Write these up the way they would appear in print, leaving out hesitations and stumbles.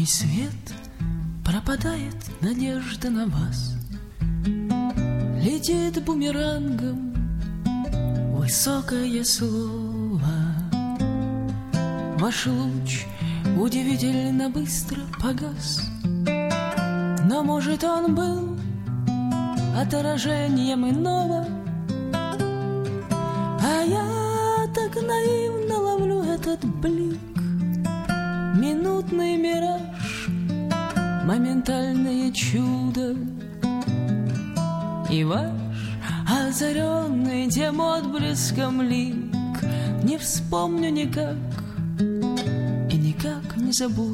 Мой свет, пропадает надежда на вас. Летит бумерангом высокое слово. Ваш луч удивительно быстро погас, но, может, он был отражением иного. А я так наивно ловлю этот блик, минутный мираж, моментальное чудо. И ваш озаренный тем отблеском лик не вспомню никак и никак не забуду.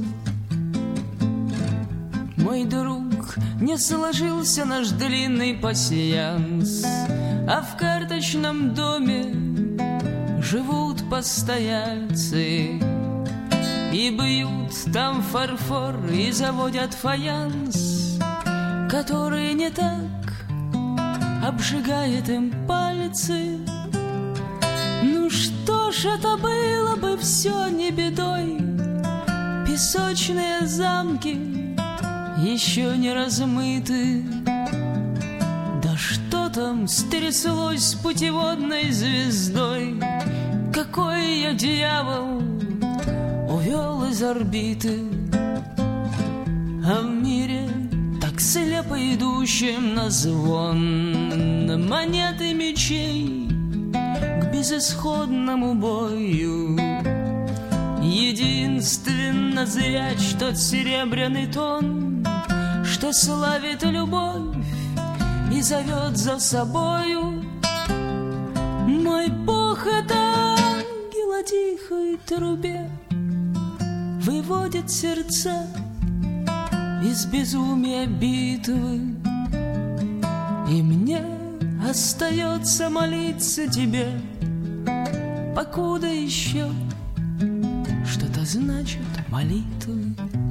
Мой друг, не сложился наш длинный пасьянс, а в карточном доме живут постояльцы. И бьют там фарфор и заводят фаянс, который не так обжигает им пальцы. Ну что ж, это было бы все не бедой. Песочные замки еще не размыты. Да что там стряслось с путеводной звездой? Какой ее дьявол увел из орбиты? А в мире, так слепо идущим на звон монеты мечей к безысходному бою, единственно зряч тот серебряный тон, что славит любовь и зовет за собою. Мой Бог, это ангел о тихой трубе, выводит сердца из безумия битвы. И мне остается молиться тебе, покуда еще что-то значат молитвы.